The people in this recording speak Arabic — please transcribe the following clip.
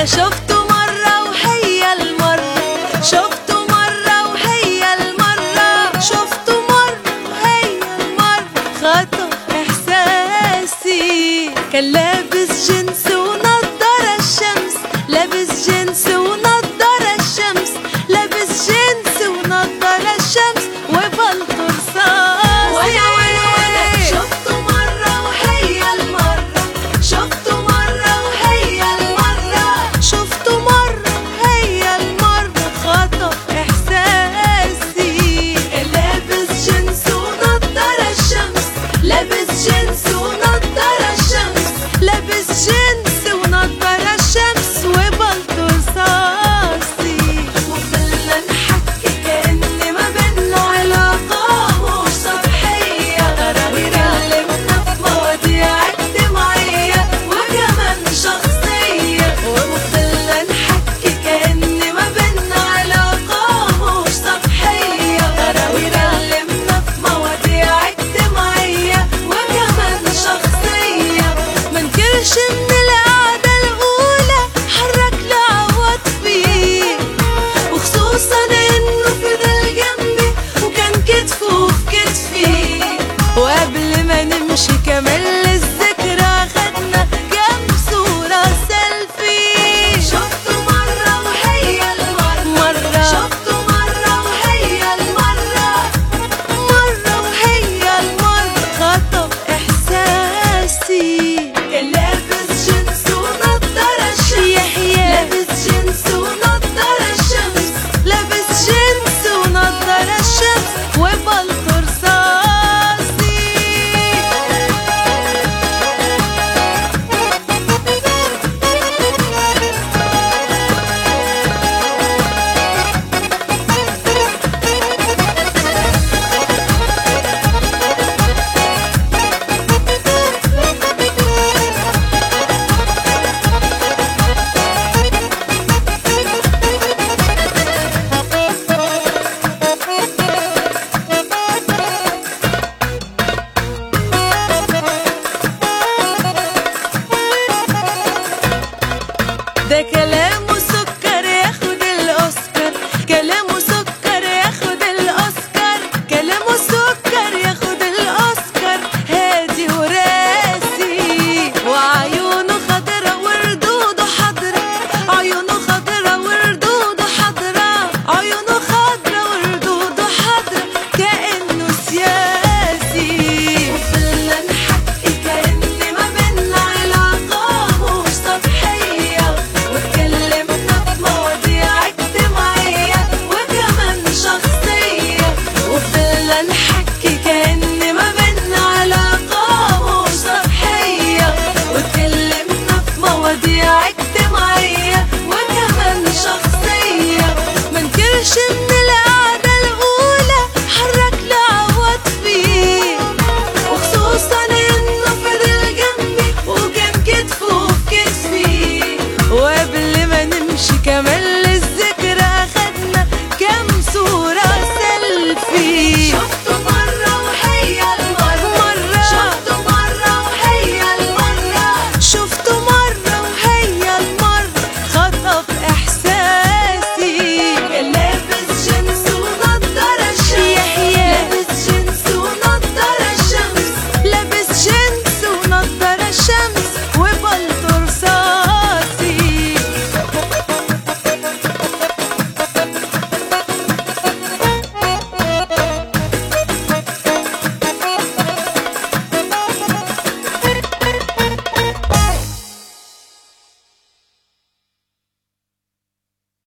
أنا شفته مرة وهي المرة، شفته مرة وهي المرة، شفته مرة وهي المرة، خطف إحساسي. كان لابس جينز ونضارة الشمس، لابس جينز ونضارة الشمس، لابس جينز ونضارة الشمس وبلطو رصاصي. شفته مرة وهي المرة، شفته مرة وهي المرة، شفته مرة وهي المرة، خطف إحساسي. لابس جينز ونضارة الشمس، لابس جينز ونضارة الشمس، لابس جينز ونضارة الشمس وبلطو رصاصي. وفضلنا نحكي كأن ما بينا علاقة مش سطحية، وكلمنا في مواضيع اجتماعية وكمان شخصية. وفضلنا نحكي كأن ما بينا علاقة مش سطحية، وكلمنا في مواضيع اجتماعية وكمان شخصية. منكرش من القعدة الأولى حرك لعوض فيه، وخصوصا إنه فضل جنبي وكان كتفه في كتفي. وقبل ما نمشي كمان للذكرى خدنا كام صورة سيلفي. شفته مرة وهي المرة، شفته مرة وهي المرة، مرة وهي المرة، خطف إحساسي. كان لابس جينز ونضارة الشمس، لابس جينز ونضارة الشمس، لابس جينز ونضارة الشمس وبلطو رصاصي. ده كلامه سكر ياخد الأوسكار، كلامه سكر ياخد الأوسكار، كلامه سكر ياخد الأوسكار. هادي وراسي وعيونه خضرا وردوده حضرا، عيونه خضرا وردوده حضرا، عيونه خضرا وردوده حضرا، كأنه سياسي. وفضلنا نحكي كأن ما بينا علاقة مش سطحية، واتكلمنا في مواضيع اجتماعية وكمان شخصية. وفضلنا نحكي كأن ما بينا علاقة مش سطحية، واتكلمنا في مواضيع اجتماعية وكمان شخصية. منكرش من القعدة الأولى حرك لعوض فيه، وخصوصا إنه فضل جنبي وكان كتفه في كتفي. وقبل ما نمشي كمان للذكرى خدنا كام صورة سيلفي.